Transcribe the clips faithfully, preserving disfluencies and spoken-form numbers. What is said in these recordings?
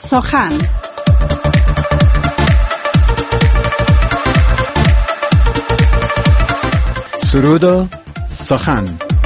سخن. سرود و سخن.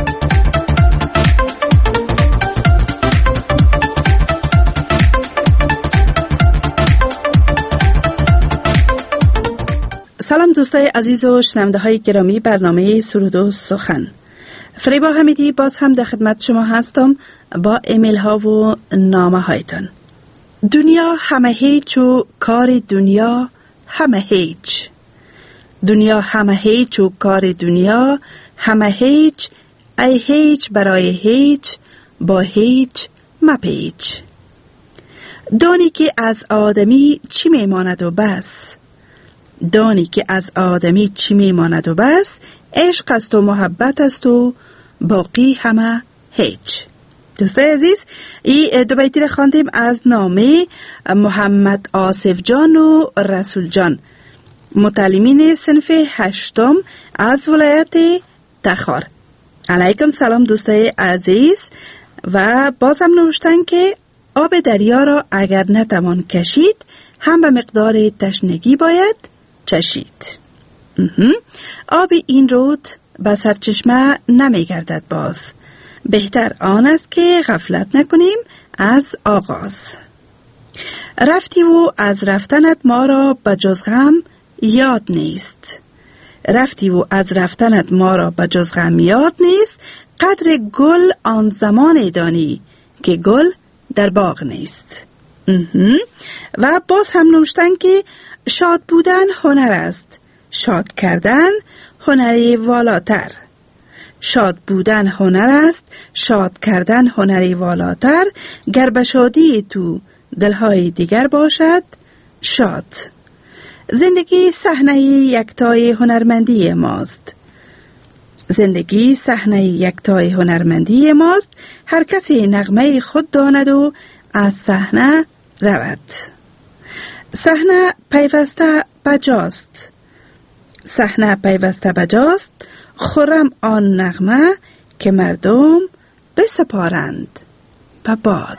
سلام دوستای عزیز و شنونده های گرامی برنامه سرود و سخن. فریبا حمیدی باز هم در خدمت شما هستم با ایمیل ها و نامه هایتان. دنیا همه هیچ و کار دنیا همه هیچ. دنیا همه هیچ و کار دنیا همه هیچ. ای هیچ برای هیچ با هیچ مپیچ. دانی که از آدمی چی میماند و بس. دانی که از آدمی چی میماند و بس. عشق است و محبت است و باقی همه هیچ. دوستای عزیز، این دو بیتی را خواندیم از نامه محمد آصف جان و رسول جان، متعلمین صنف هشتم از ولایت تخار. علیکم سلام دوستای عزیز. و بازم نوشتن که آب دریا را اگر نتوان کشید هم به مقدار تشنگی باید چشید. آب این رود به سرچشمه نمی گردد باز. بهتر آن است که غفلت نکنیم از آغاز. رفتی و از رفتنت ما را به جز غم یاد نیست. رفتی و از رفتنت ما را به جز غم یاد نیست. قدر گل آن زمان دانی که گل در باغ نیست. و باز هم نوشتن که شاد بودن هنر است، شاد کردن هنری والاتر. شاد بودن هنر است، شاد کردن هنری والاتر. گر به شادی تو دلهای دیگر باشد شاد. زندگی صحنه یکتای هنرمندی ماست. زندگی صحنه یکتای هنرمندی ماست. هر کسی نغمه خود داند و از صحنه رود. صحنه پیوسته بجاست. صحنه پیوسته بجاست. خرم آن نغمه که مردم بسپارند به باد.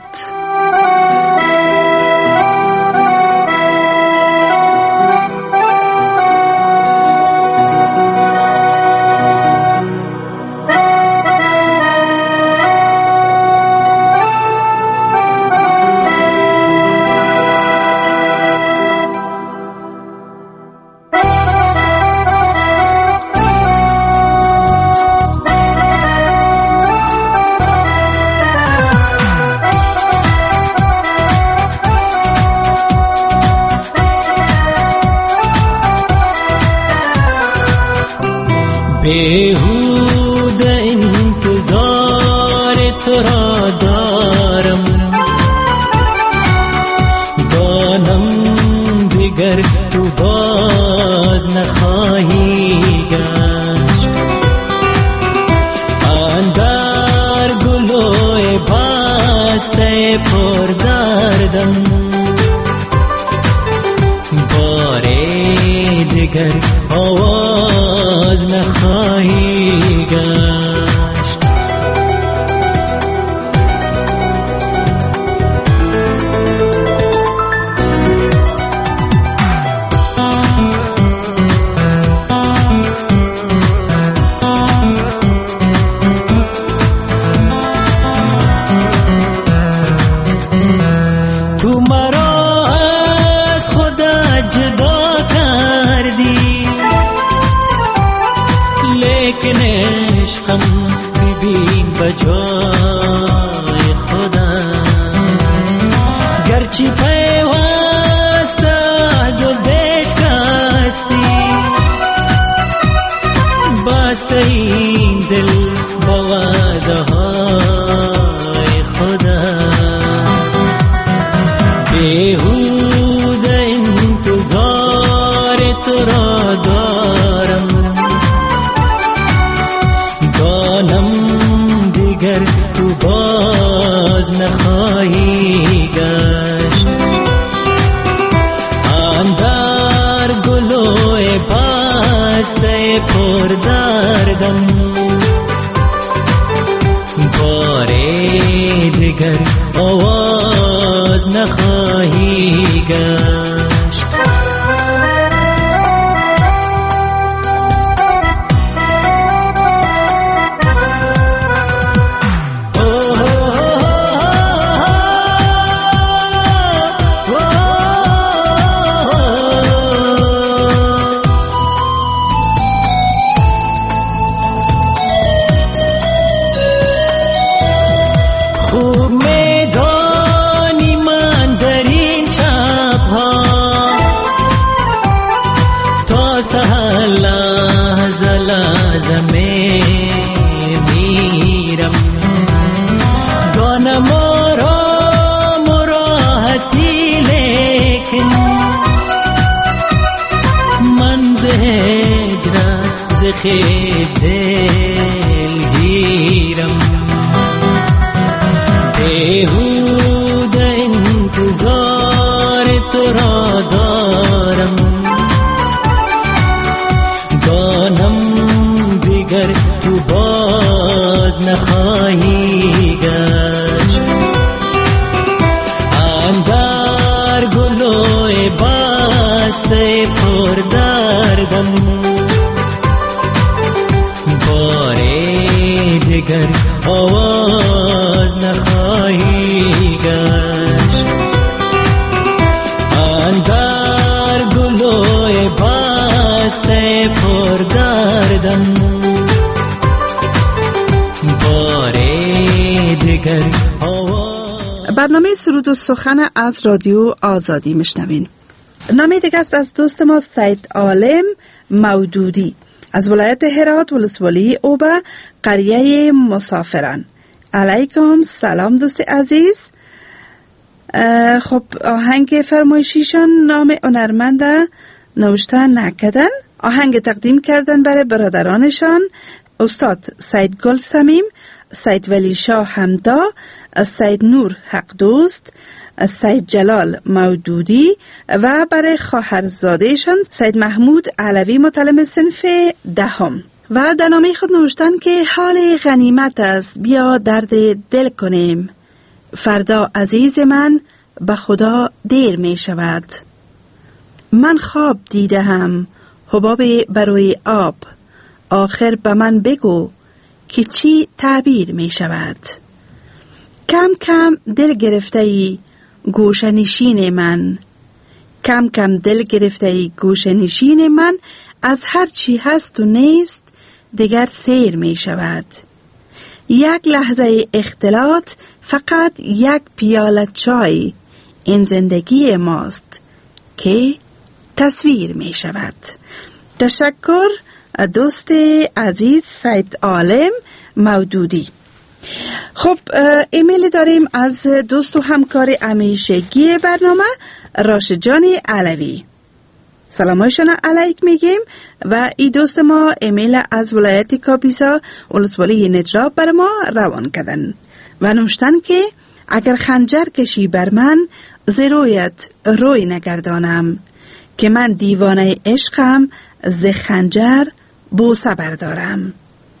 बेहूद इंतजार तेरा दारम दानम दिगर तू बाज न खाहीगा अंदर गुलोए बास्ते पर दर्दम बारे दिगर आवाज न खाहीगा بجای خدا گرچه پیوسته جو بشکستی بسته این دل با وعده های خدا بیهوده انتظار تو را دارم دانم تو باز نخواهی گشت اندر گلوی بسته پر دردم باره دیگر آواز نخواهی گشت. خیش دلگیرم، بیهود انتظار تو را دارم، دانم دیگر تو باز نخواهی گشت. اندر گلوی بسته پر دردم، دیگر آواز نخواهی گشت. اندر گلوی بسته پر دردم، باره دیگر آواز. برنامه سرود و سخن از رادیو آزادی میشنوین. نامه دیگه است از دوست ما سید عالم مودودی از ولایت هرات، ولسوالی اوبه، قریه مسافران. علیکم سلام دوست عزیز. خب آهنگ فرمایشیشان نام هنرمند نوشته نکردن، آهنگ تقدیم کردن برای برادرانشان استاد سید گل سمیم، سید ولی شاه حمدا، سید نور حق دوست، سید جلال مودودی و برای خواهرزادهشان سید محمود علوی متعلم صنف دهم. و در نامه خود نوشتن که حال غنیمت است، بیا درد دل کنیم، فردا عزیز من به خدا دیر می شود. من خواب دیدم حباب بروی آب، آخر به من بگو که چی تعبیر می شود. کم کم دل گرفته ای گوشه نشین من، کم کم دل گرفته ای گوشه نشین من، از هر چی هست و نیست دیگر سیر می شود. یک لحظه اختلاط، فقط یک پیاله چای، این زندگی ماست که تصویر می شود. تشکر دوست عزیز سید عالم مودودی. خب ایمیل داریم از دوست و همکار همیشگی برنامه راشد جان علوی. سلامایشان علیک میگیم و ای دوست ما ایمیل از ولایت کاپیسا ولسوالی نجراب بر ما روان کردن و نوشتن که اگر خنجر کشی بر من ز رویت روی نگردانم، که من دیوانه عشقم ز خنجر بوسه بردارم.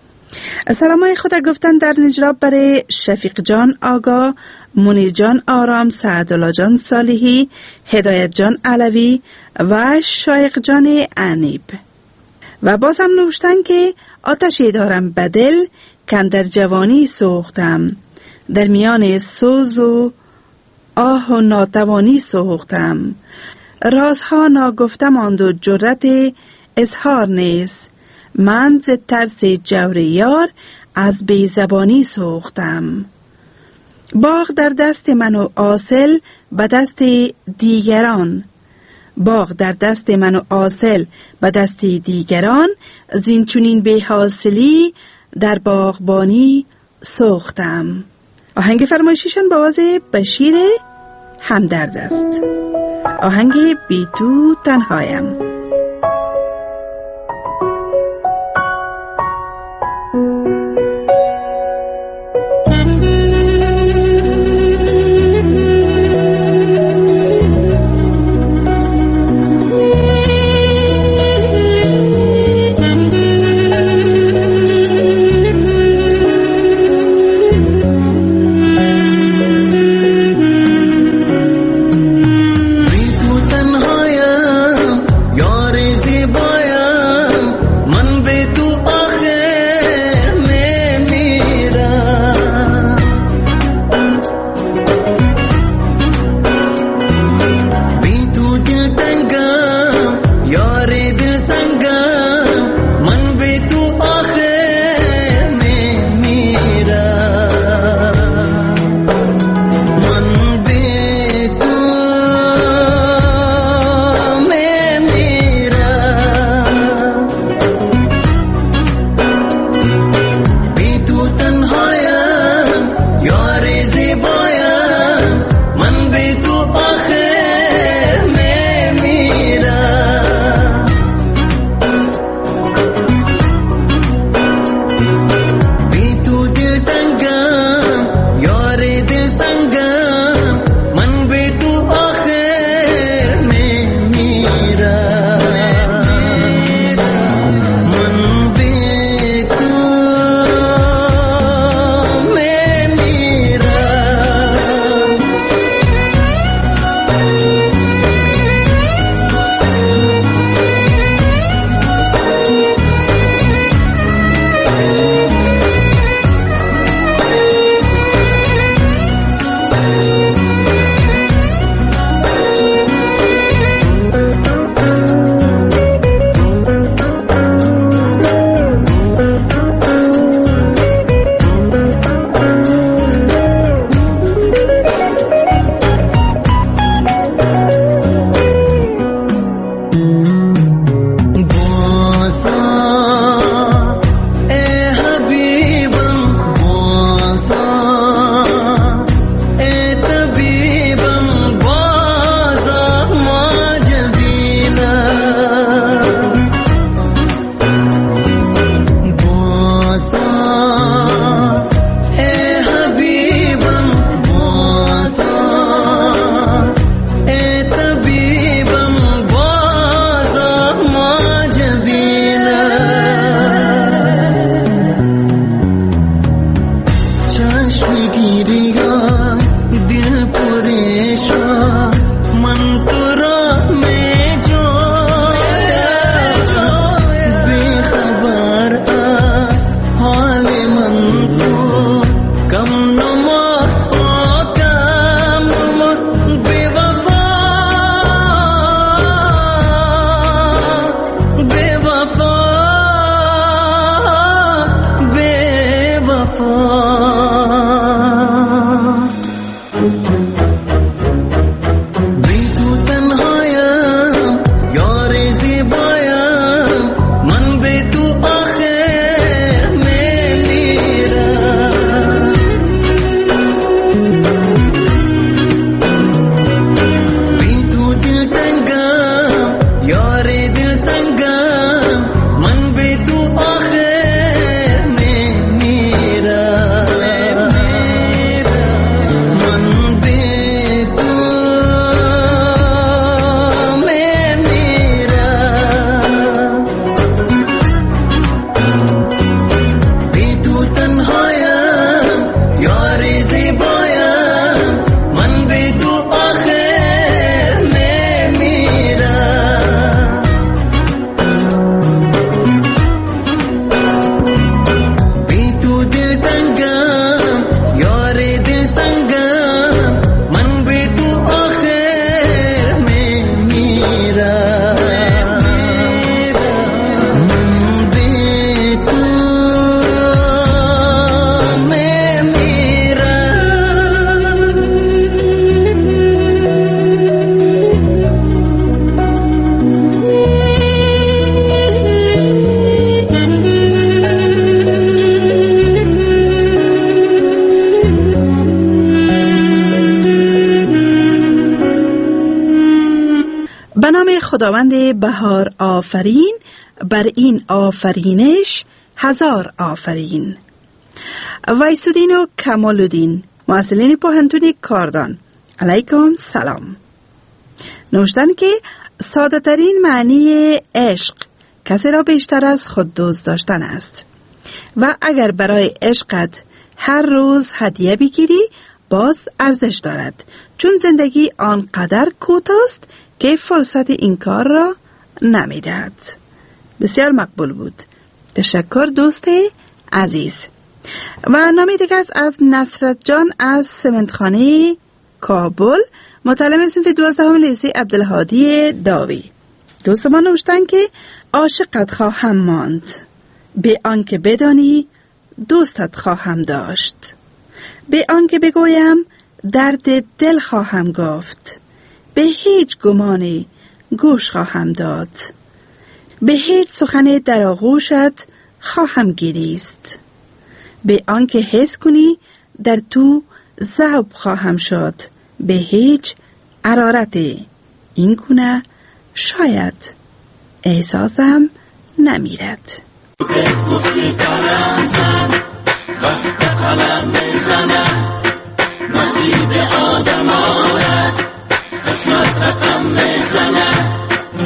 سلامای خدا گفتن در نجراب برای شفیق جان آگا، منیر جان آرام، سعدالله جان صالحی، هدایت جان علوی و شایق جان انیب. و باز هم نوشتن که آتشی دارم بدل که در جوانی سوختم، در میان سوز و آه و ناتوانی سوختم، رازها ناگفتم آن دو جرأت اظهار نیست، من ز ترس جور یار از بی زبانی سوختم. باغ در دست من و حاصل به دست دیگران، باغ در دست من و حاصل به دست دیگران، زین چنین بی حاصلی در باغبانی سوختم. آهنگ فرمایشیشان با آواز بشیر همدرد است. آهنگ بی تو تنهایم. بی وفا بی وفا خداوند بهار آفرین، بر این آفرینش هزار آفرین. ویسودین و کمالودین، محصلین پوهنتون کاردان، علیکم سلام. نوشتن که ساده ترین معنی عشق کسی را بیشتر از خود دوست داشتن است و اگر برای عشقت هر روز هدیه بگیری باز ارزش دارد، چون زندگی آنقدر کوتاست که فرصت این کار را نمیدهد. بسیار مقبول بود. تشکر دوست عزیز. و نامی دیگه از نصرت جان از سمنتخانه کابل، متعلم صنف دوازدهم لیسه عبدالهادی داوی. دوست ما نوشتن که عاشقت خواهم ماند، به آنکه بدانی دوستت خواهم داشت، به آنکه بگویم درد دل خواهم گفت، به هیچ گمانی گوش خواهم داد، به هیچ سخن در آغوشت خواهم گریست، به آنکه حس کنی در تو ذوب خواهم شد، به هیچ حرارت این گونه شاید احساسم نمیرد. گفتی کلم زن وقت قلم میزنه، نصیب آدم آره قسمت رقم میزنه.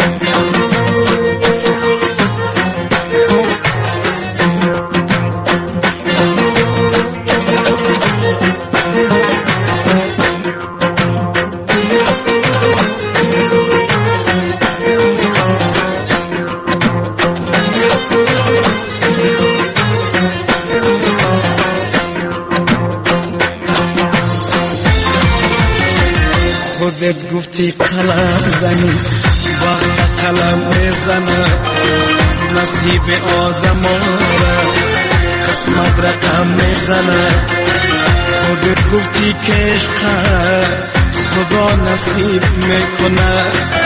خودت گفتی قلم زنی وقت قلم میزنه، نصیب آدم آره قسمت رقم میزنه. خودت گفتی که عشق خدا نصیب میکنه،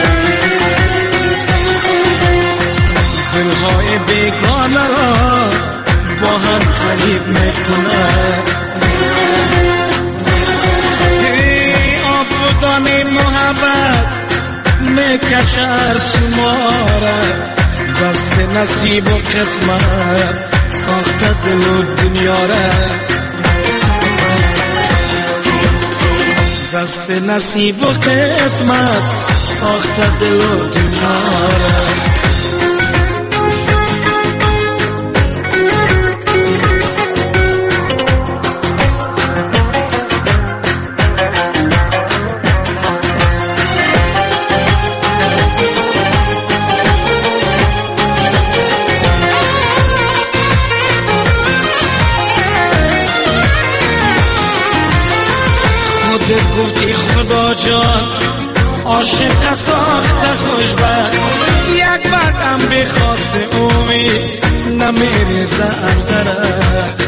دلهای بیگانه را با هم قریب میکنه. دانی محبت میکشد شماره، دست نصیب و قسمت ساخته دل و دنیا را، دست نصیب و قسمت ساخته دل و دنیا را. گفتی خدا جان عاشق ساخته خوشبخت، یک بار دلم بخواست امید نمیریزه از درخت.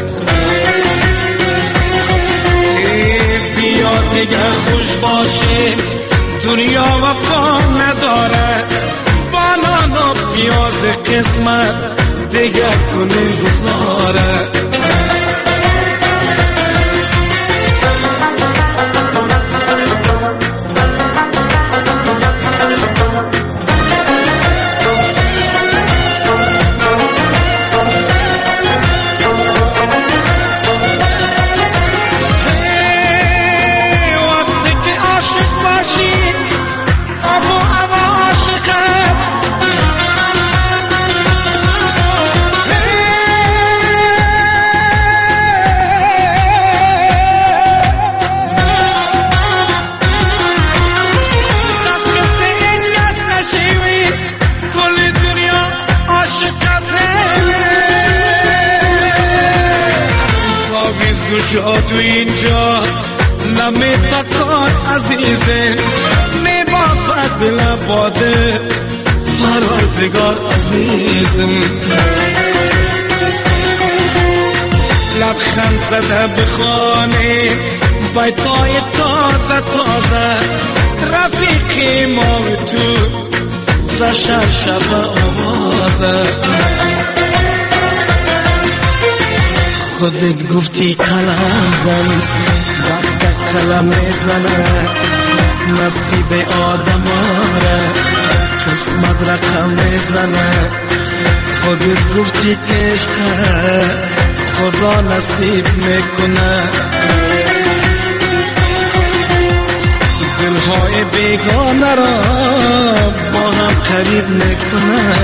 بیا دیگه خوش باشه دنیا وفا نداره، بانان و پیاز قسمت دیگه کنه گذاره. تو اینجا نمیتکان عزیزه، نبافت دل باده پروردگار عزیزم. لبخند زده بخانه بیتای تازه تازه، رفیقی ما و تو رشن شب آوازه. خودت گفتی قلم زن وقت قلم میزنه، نصیب آدم آره قسمت رقم میزنه. خودت گفتی که عشقه خدا نصیب میکنه، دلهای بیگانه را با هم قریب میکنه.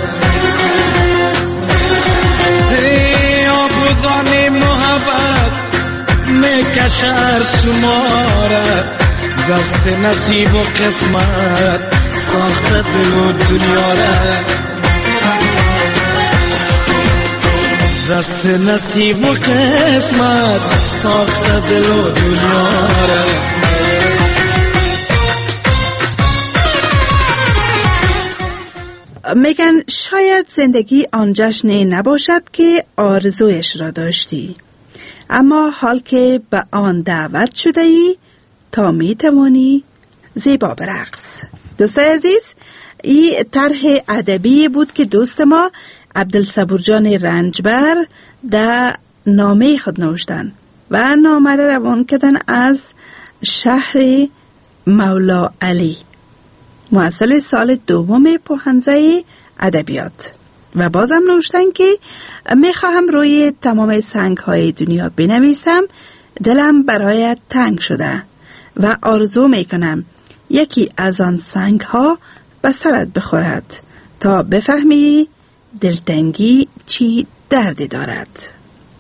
آبودان محبت میکشه سماره، دست نصیب و قسمت ساخت دل و دنیا را. دست نصیب و قسمت ساخت دل و دنیا را. میگن شاید زندگی آن جشنی نباشد که آرزویش را داشتی، اما حال که به آن دعوت شده ای تا می توانی زیبا برقص. دوستای عزیز، این طرح ادبی بود که دوست ما عبدالصبور جان رنجبر در نامه خود نوشتن و نامه را روان کردن از شهر مولا علی، محصل سال دوم پوهنزه ادبیات، و بازم نوشتن که میخواهم روی تمام سنگ های دنیا بنویسم، دلم برایت تنگ شده و آرزو میکنم یکی از آن سنگ ها به سرت بخورد تا بفهمی دلتنگی چی دردی دارد.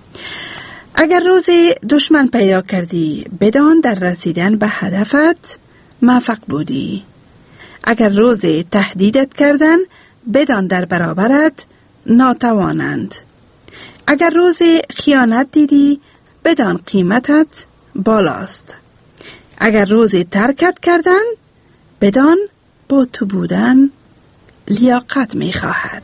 اگر روزی دشمن پیدا کردی بدان در رسیدن به هدفت موفق بودی. اگر روزی تهدیدت کردن بدان در برابرت ناتوانند. اگر روزی خیانت دیدی بدان قیمتت بالاست. اگر روزی ترکت کردن بدان با تو بودن لیاقت می خواهد.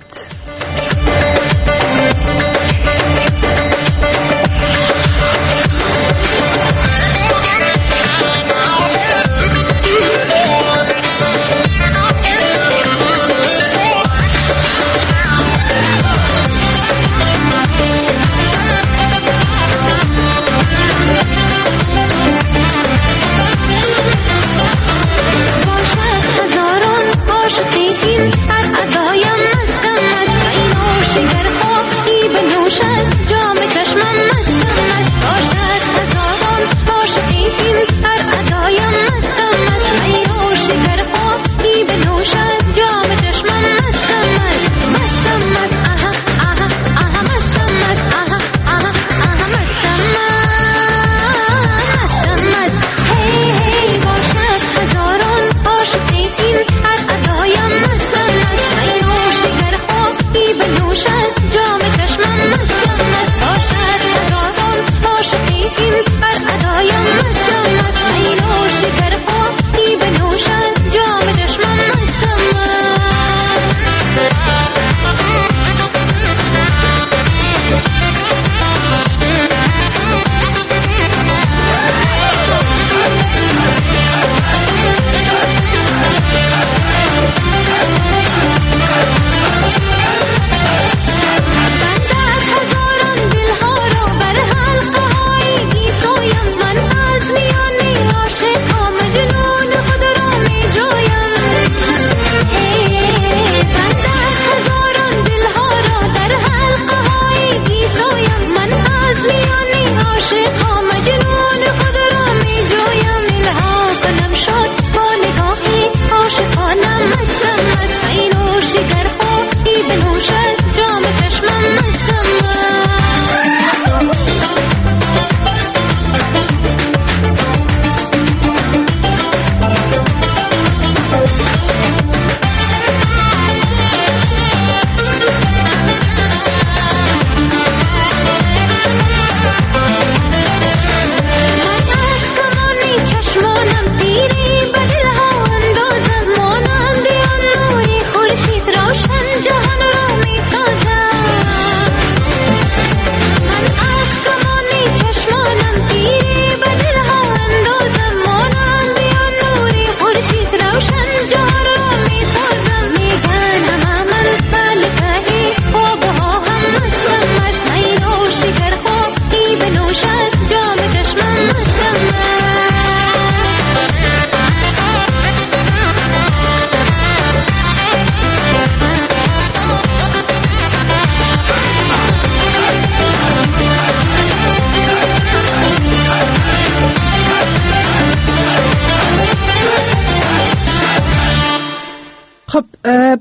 Bye.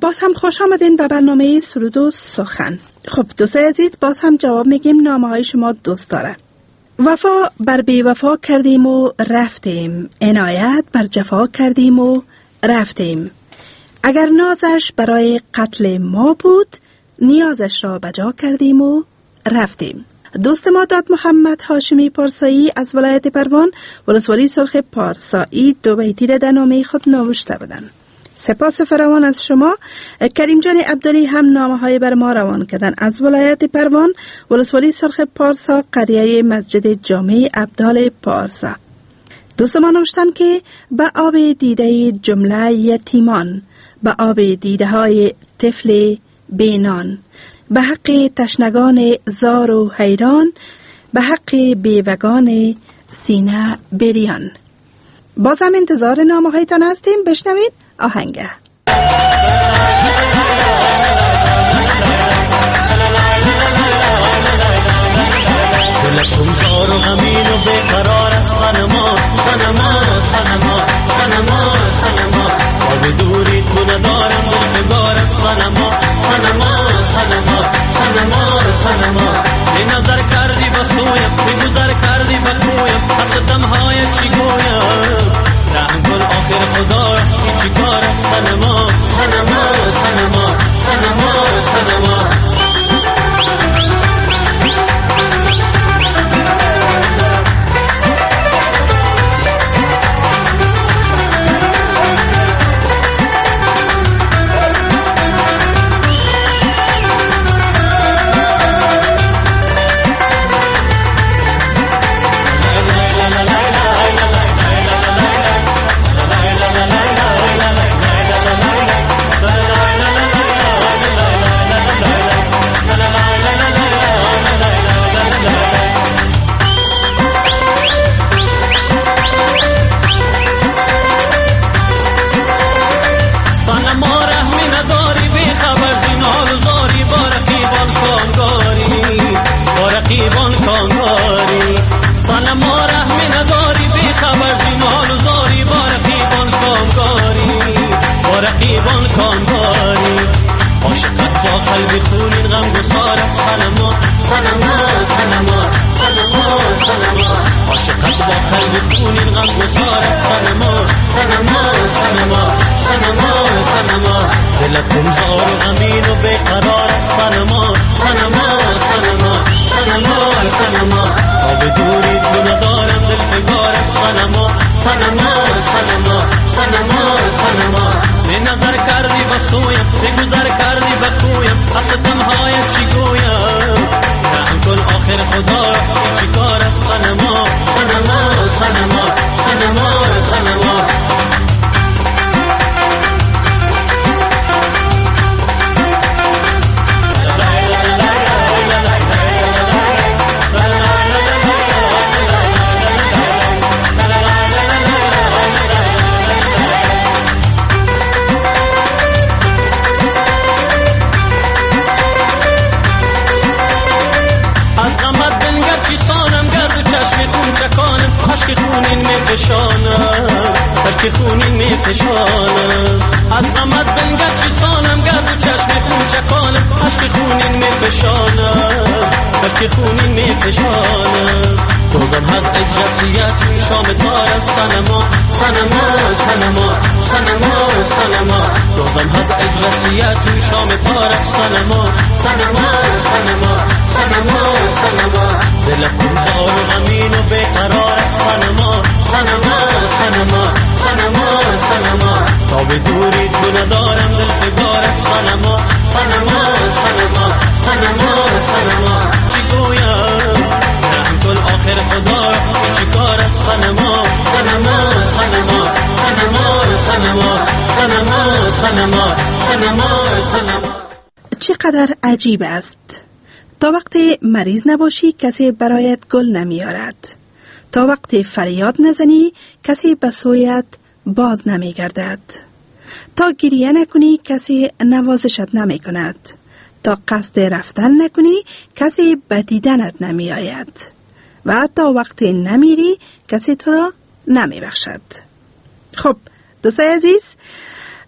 باز هم خوش آمدین به برنامه سرود و سخن. خب دوستای عزیز، باز هم جواب میگیم نامه های شما دوست داره. وفا بر بی وفا کردیم و رفتیم، عنایت بر جفا کردیم و رفتیم. اگر نازش برای قتل ما بود، نیازش را بجا کردیم و رفتیم. دوست ما داد محمد هاشمی پارسایی از ولایت پروان، ولسوالی سرخ پارسایی، دو بیتی را در نامه خود نوشته بودند. سپاس فراوان از شما. کریم جان عبدالی هم نامه های بر ما روان کردن از ولایت پروان، ولسوالی سرخ پارسا، قریه مسجد جامع عبدال پارسا. دوست ما نوشتن که به آب دیده جمله یتیمان، به آب دیده های طفل بینان، به حق تشنگان زار و حیران، به حق بیوگان سینه بریان. بازم انتظار نامه هایتان هستیم. بشنوید آهنگه. دلتون زار و غمین و بیقرار از سنما سنما سنما سنما سنما آب دوری تو ندارم دلفگار از سنما سنما سنما سنما سنما بی نظر کردی بسویم، بی گذر کردی بکویم، از دمهای چی گویم، رحم کن آخر خدا این چی کار از سنما سنما سنما سنما سنما. دلتون زار و غمین و بیقرار از سنما سنما سنما سنما سنما آب دوری تو ندارم دلفگار از سنما سنما سنما سنما سنما بی نظر کردی بسویم، بی گذر کردی بکویم، از دمهای چی گویم، رحم کن آخر خدا چی کار از سنما سنما سنما سنما سنما. عشق خونین می پشانم، عشق خونین می پشانم، از غمت بنگر چیسانم گرد و چشم خون چکانم، عشق خونین می پشانم، عشق خونین می پشانم. دوزم هز اجرسیت شام دار از سنما سنما سنما سنما سنما دوزم هز اجرسیت شام دار از سنما سنما سنما سنما سنما دلتون زار و غمین و بیقرار از سنما سنما سنما سنما سنما تا به دوری تو ندارم دلفگار از سنما سنما سنما سنما سنما چی گویم رحم کن آخر خدا چی کار از سنما سنما سنما سنما سنما سنما سنما سنما سنما. چقدر عجیب است، تا وقتی مریض نباشی کسی برایت گل نمیارد، تا وقتی فریاد نزنی کسی به سویت باز نمیگردد، تا گریه نکنی کسی نوازشت نمی کند، تا قصد رفتن نکنی کسی به دیدنت نمی آید و تا وقتی نمیری کسی تو را نمی بخشد. خب دوستای عزیز،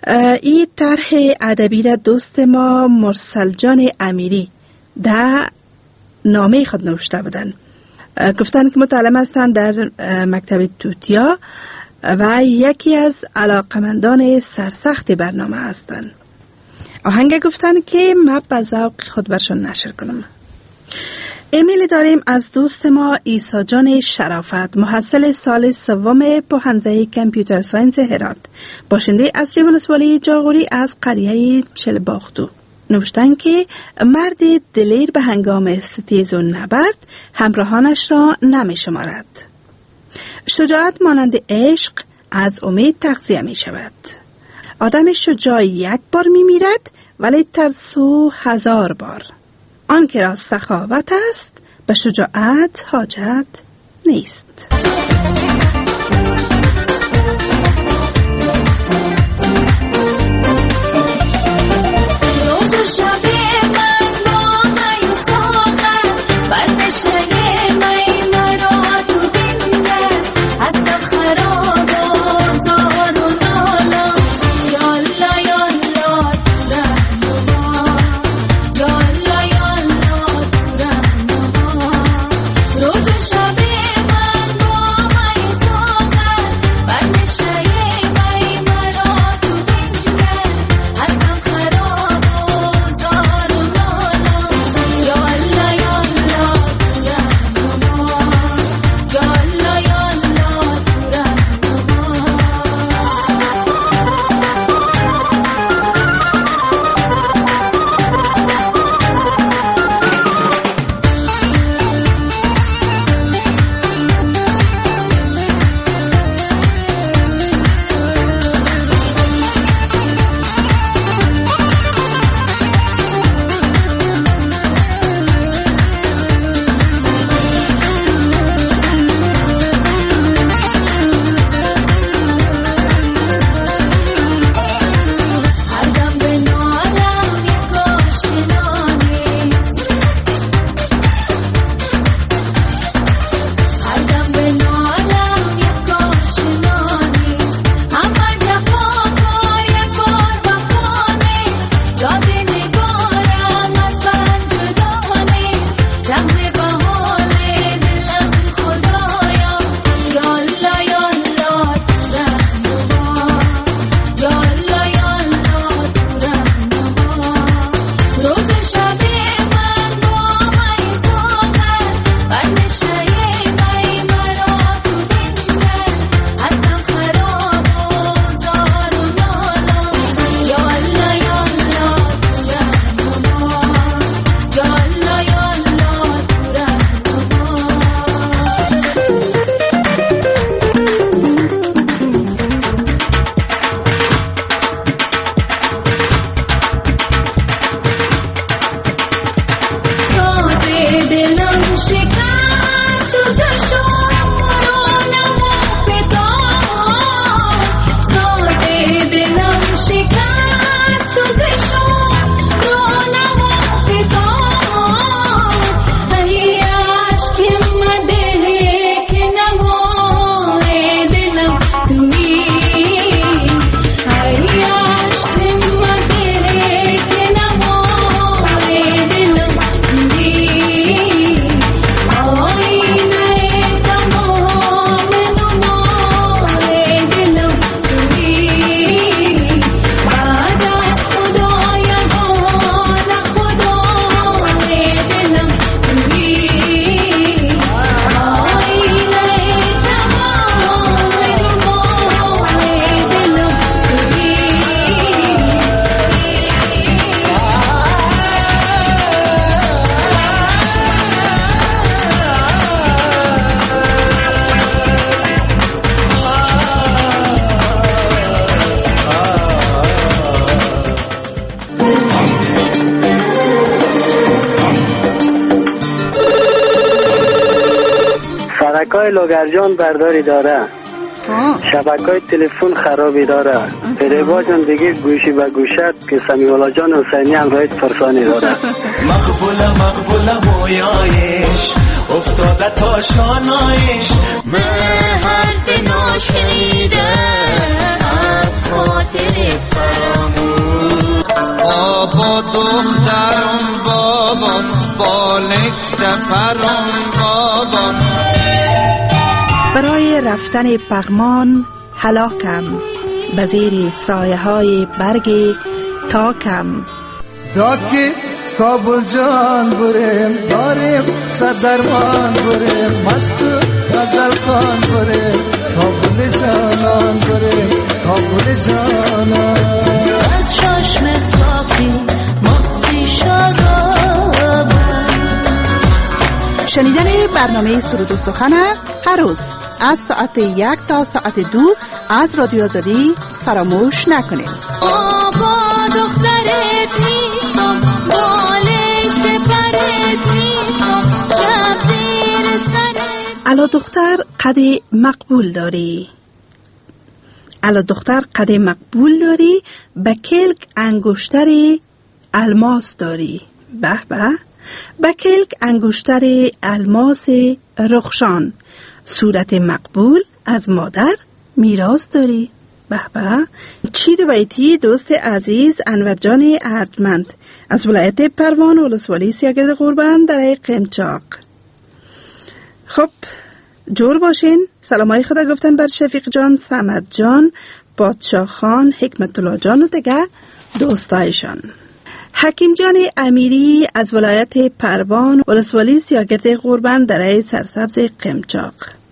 این طرح ادبی را دوست ما مرسل جان امیری در نامه خود نوشته بودن. گفتن که متعلم هستند در مکتب توتیا و یکی از علاقمندان سرسخت برنامه هستند. آهنگ گفتن که من به ذوق خود برشون نشر کنم. ایمیل داریم از دوست ما عیسی جان شرافت، محصل سال سوم پوهنده کامپیوتر ساینس هرات، باشنده اصلی ولسوالی جاغوری از قریه چلباختو. نوشتن که مرد دلیر به هنگام ستیز و نبرد همراهانش را نمی شمارد. شجاعت مانند عشق از امید تغذیه می شود. آدم شجاع یک بار می میرد ولی ترسو هزار بار. آن که را سخاوت است به شجاعت حاجت نیست. شبکه‌های لوگرجان برداری داره، شبکه‌های تلفن خرابی داره. پریبا جان دیگه گوشی به گوشت که سمیولا جان حسینی هم رایت فرسانی داره. مقبوله مقبوله مویایش افتاده تا شانایش، من حرف ناشنیده از خاطر فراموش. بابا دخترم بابا بالشت پرم بابا. برای رفتن پغمان هلاکم به زیر سایه های برگ تاکم. داکی کابل جان بریم داریم صدرمان بریم مست غزل خان بریم کابل جانان بریم کابل جانان. از چشم صافی مستی شاداب. شنیدن برنامه سرود و سخن هر روز از ساعت یک تا ساعت دو از رادیو آزادی فراموش نکنید. بابا دخترت نیستم بالشت پرت نیستم شب زیر سرت. الا دختر قد مقبول داری، الا دختر قد مقبول داری، به کلک انگشتر الماس داری. به به به کلک انگشتر الماس رخشان، صورت مقبول از مادر میراث داری. به به. چی دو بیتی دوست عزیز انور جان ارجمند از ولایت پروان ولسوالی سیاگرد قربان در قمچاق. خب جور باشین. سلامای خدا گفتن بر شفیق جان، صمد جان، پادشاه خان، حکمت الله جان و دیگه دوستایشان. حکیم جان امیری از ولایت پروان ولسوالی سیاگرد قربان در سرسبز قمچاق.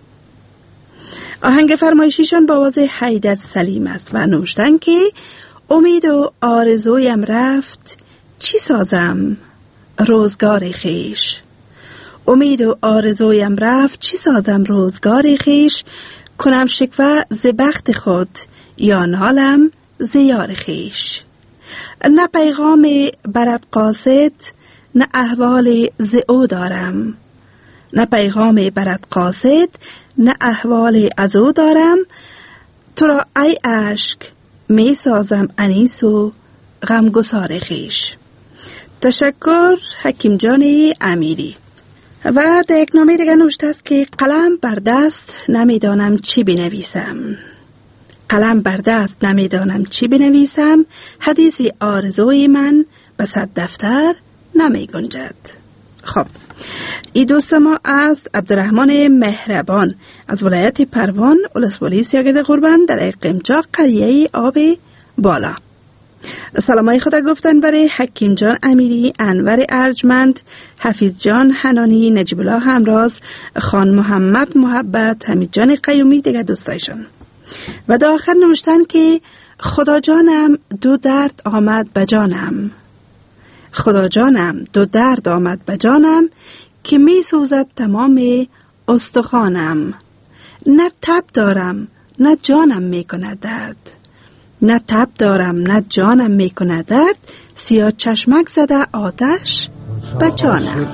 آهنگ فرمایشیشان با آواز حیدر سلیم است و نوشتن که امید و آرزویم رفت چی سازم روزگار خیش. امید و آرزویم رفت چی سازم روزگار خیش. کنم شکوه ز بخت خود یا نالم ز یار خیش. نه پیغام برد قاصد نه احوال ز او دارم. نه پیغام برد قاصد نه احوال از او دارم. تو را ای اشک می سازم انیس و غمگسار خیش. تشکر حکیم جان امیری. و در یک نامه دیگه نوشته است که قلم بر دست نمیدانم چی بنویسم. قلم بر دست نمیدانم چی بنویسم. حدیث آرزوی من به صد دفتر نمی گنجد. خب این دوست ما از عبدالرحمن مهربان از ولایت پروان ولسوالی سیاگرد قربان در قمچاق قریه آب بالا. سلامای خدا گفتن برای حکیم جان امیری، انور ارجمند، حفیظ جان حنانی، نجیب الله همراز، خان محمد محبت، حمید جان قیومی دیگه دوستایشان. و در آخر نوشتن که خدا جانم دو درد آمد به جانم. خدا جانم دو درد آمد به جانم که می سوزد تمام استخوانم. نه تب دارم نه جانم می کند درد. نه تب دارم نه جانم می کند درد. سیاه چشمک زده آتش به جانم.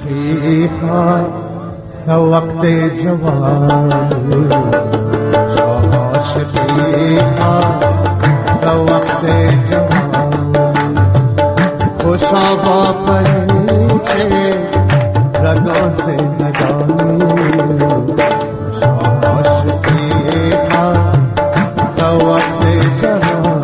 سوقت جوان سوقت جوان خوشا با پریچه رگان زندگانی عاشقی ها سوقت جوان.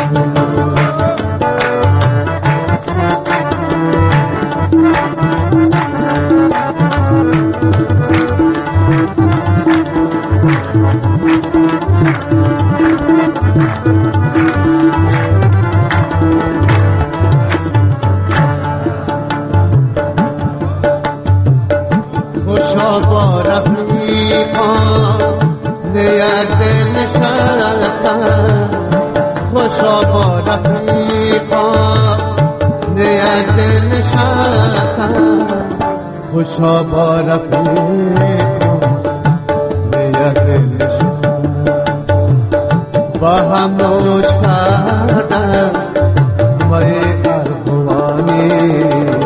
خوشا با رفیقا نیت نشستن. خوشا با رفیقا نیت نشستن. با هم نوش کردن مای ارغوانی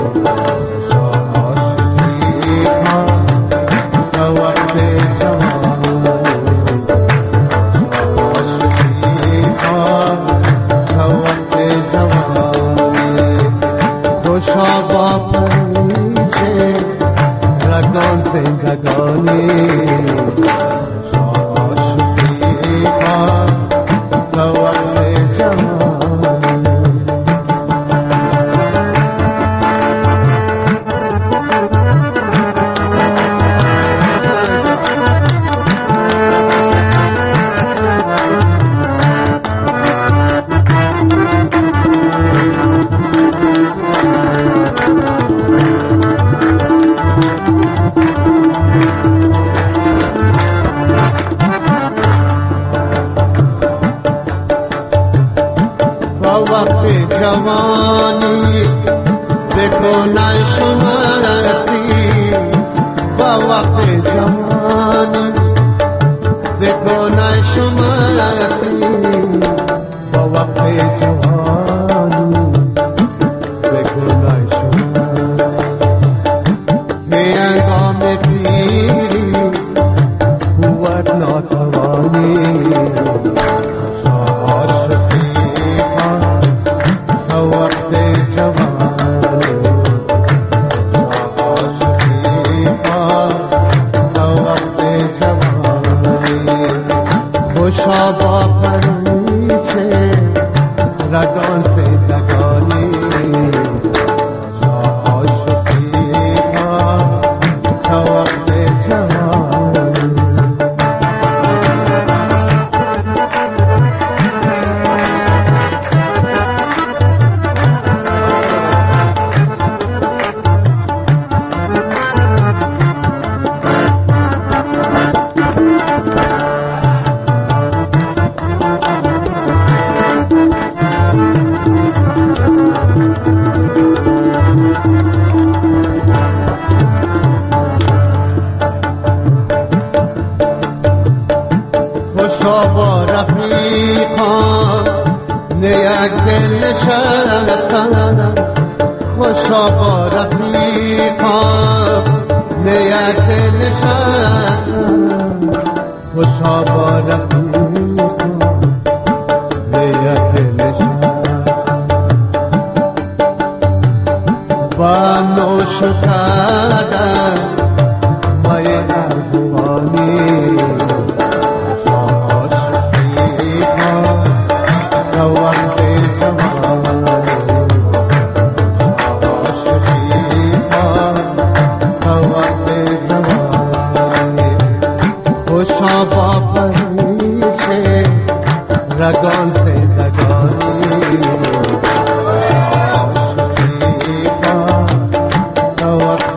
عاشقی ها سوقت جوان. خوشا با پریچه رگان زندگانی عاشقی ها سوقت شما هستی با وقت جوانی بکنه شما هستی با وقت جوانی بکنه شما هی انگام پیری قوت ناتوانی خوشا با پریچه رگان زندگانی عاشقی ها سوقت جوانی خوشا با رفیقان نیک دل نشستن خوشا با رفیقان نیک دل نشستن خوشا با رفیقان نیک دل نشستن با نوش و سردن مای ارغوانی خوشا با پریچه رگان زندگانی عاشقی ها سوقت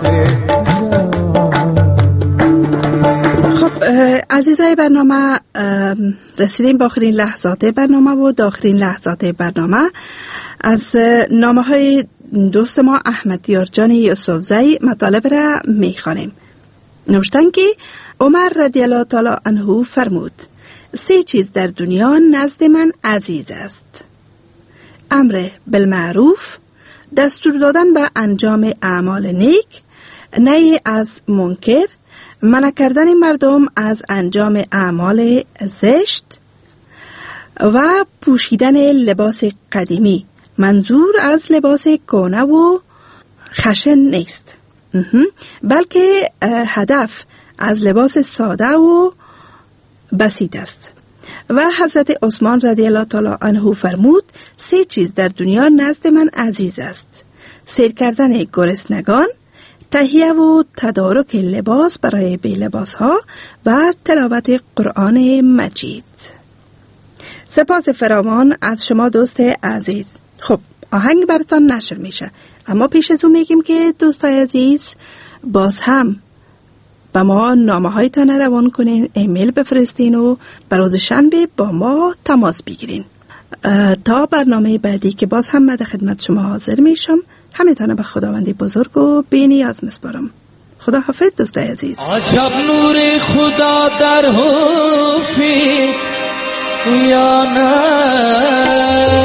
جوانی. خب عزیزای برنامه، رسیدیم به آخرین لحظات برنامه و داخلین لحظات برنامه. از نامه های دوست ما احمد یارجان یوسفزی مطالب را میخوانیم. نوشتن که عمر رضی الله تعالی عنه فرمود سه چیز در دنیا نزد من عزیز است: امر بالمعروف، دستور دادن به انجام اعمال نیک، نهی از منکر، منع کردن مردم از انجام اعمال زشت و پوشیدن لباس قدیمی. منظور از لباس کهنه و خشن نیست، بلکه هدف از لباس ساده و بسیط است. و حضرت عثمان رضی الله تعالی عنه فرمود سه چیز در دنیا نزد من عزیز است: سیر کردن گرسنگان، تهیه و تدارک لباس برای بی لباس ها و تلاوت قرآن مجید. سپاس فراوان از شما دوست عزیز. خب آهنگ براتان نشر میشه، اما پیش از اون میگیم که دوستای عزیز باز هم با ما نامه هایتان روان کنین، ایمیل بفرستین و بروز شنبه با ما تماس بگیرین. تا برنامه بعدی که باز هم در خدمت شما حاضر میشم، همه به خداوندی بزرگ و بی نیاز مسپارم. خدا حافظ دوستای عزیز. عجب نور خدا در حفی یا نه،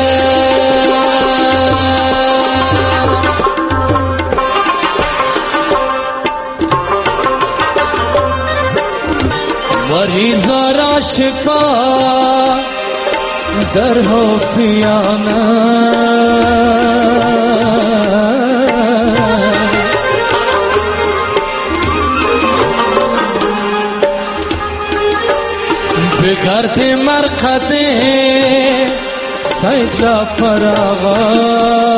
مریضا را شفا در حفیانه، بگرد مرقد سید جعفر آقا،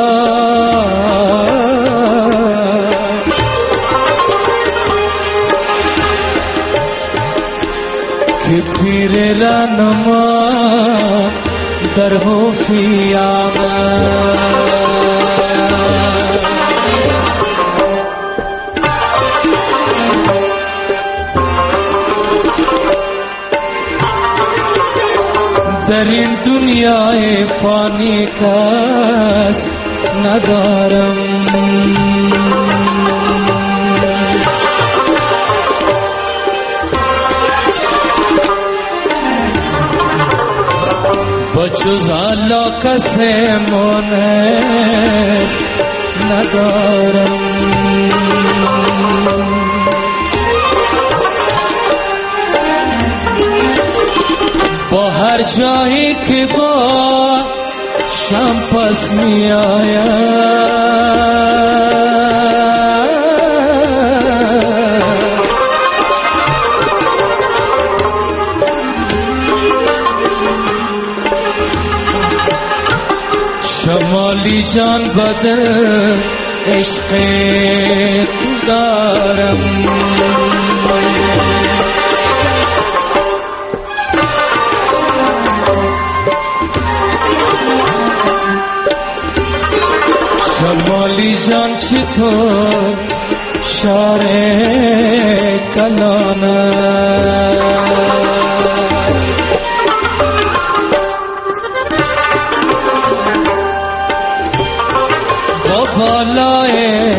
که پیر رهنما در حفیانه. در این دنیای فانی کس ندارم، جز الله کس مونس ندارم. با هر جایی که با شم پس می آید، شمالی جان بده عشق دارم. شمالی جان چطور شار کلانه، با بالای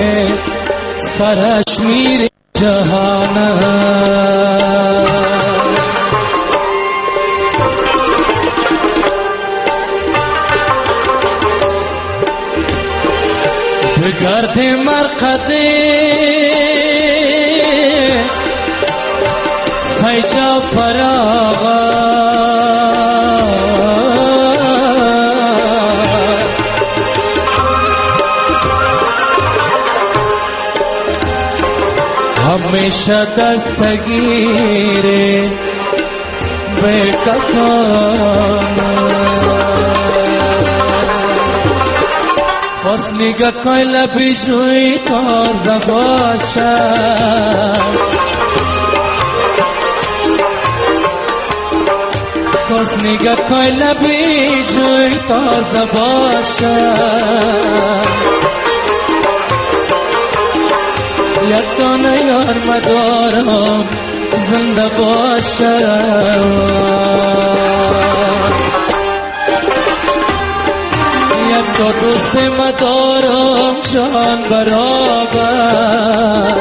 سرش میره جهانه. بگرد مرقده سیجا فراغا، همیشه دستگیره به کسانه. بس نگاه کن لبی جوی تازه باشد، بس نگاه کن لبی جوی تازه باشد. یک دانه یار مدارم زنده باشد، یک تا دوست مدارم جان برابر.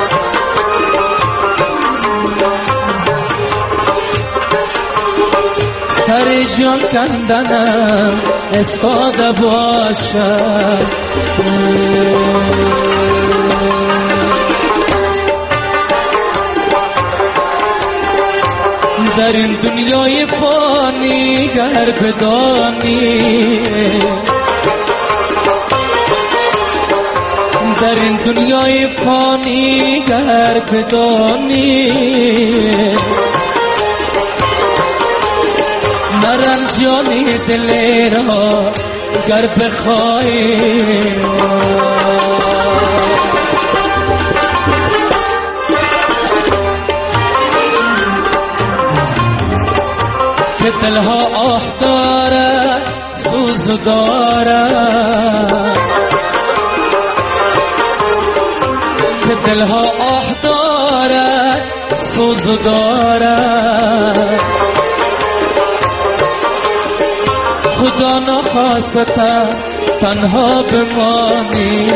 سر جان کندنم استاده باشد. در این دنیای فانی گر بدانی، در این دنیای فانی گر بدانی، نرنجانی دل را گر بخواهی. که دلها آه دارد سوز دارد، که دلها آه دارد سوز دارد. خدا نخواسته تنها بمانی،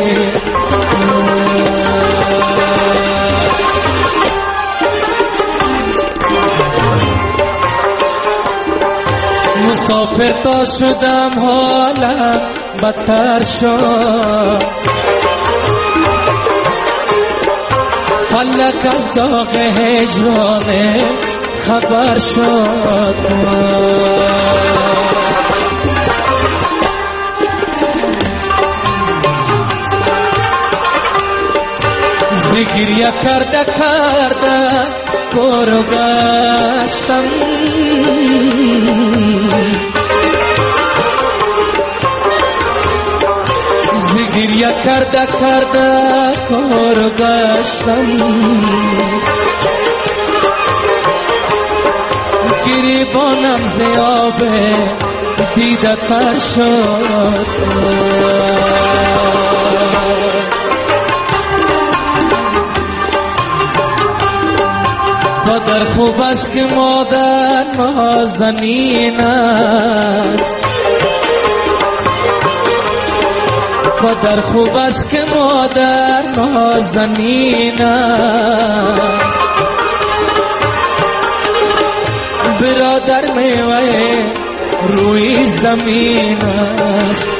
مسافر تا شدم حالم بدتر شد. فلک از داغ هجرانه خبر شد. زگریه کرده کرده گرو گشتم، زگریه کرده کرده گرو گشتم. گریبانم زیابه دیده تر شد. پدر خوب است که مادر نازنین است، پدر خوب است که مادر نازنین است. برادر میوه روی زمین است.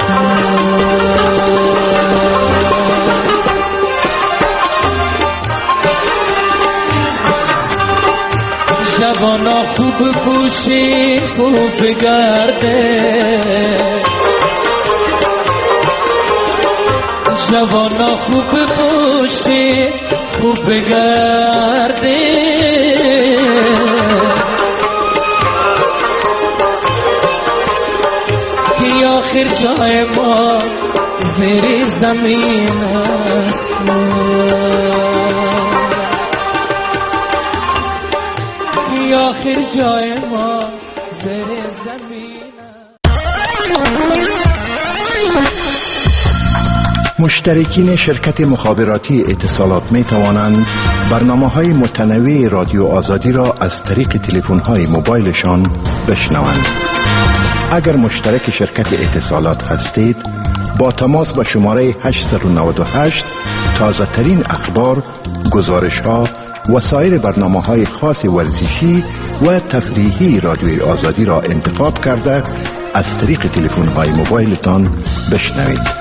جوانا خوب پوشی خوب بگرده، جوانا خوب پوشی خوب بگرده، که آخر جای ما زیر زمین است. که آخر جای ما زیر زمین است. مشترکین شرکت مخابراتی اتصالات می توانند برنامه‌های متنوع رادیو آزادی را از طریق تلفن‌های موبایلشان بشنوند. اگر مشترک شرکت اتصالات هستید، با تماس با شماره هشت نه هشت تازه ترین اخبار، گزارش‌ها و سایر برنامه‌های خاص ورزشی و تفریحی رادیوی آزادی را انتخاب کرده از طریق تلفن‌های موبایلتان بشنوید.